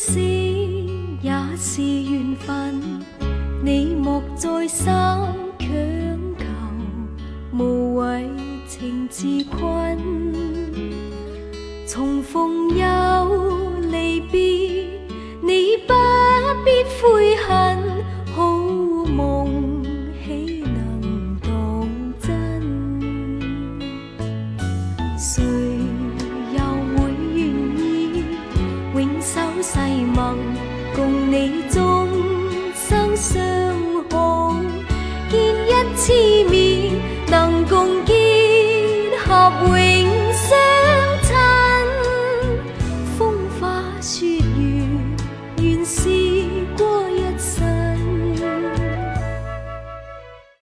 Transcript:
是也是缘分，你莫再三强求，无谓情自困。重逢又离别，你不必悔恨，好梦岂能当真？谁又会愿意永守誓盟，共你终生相好？见一次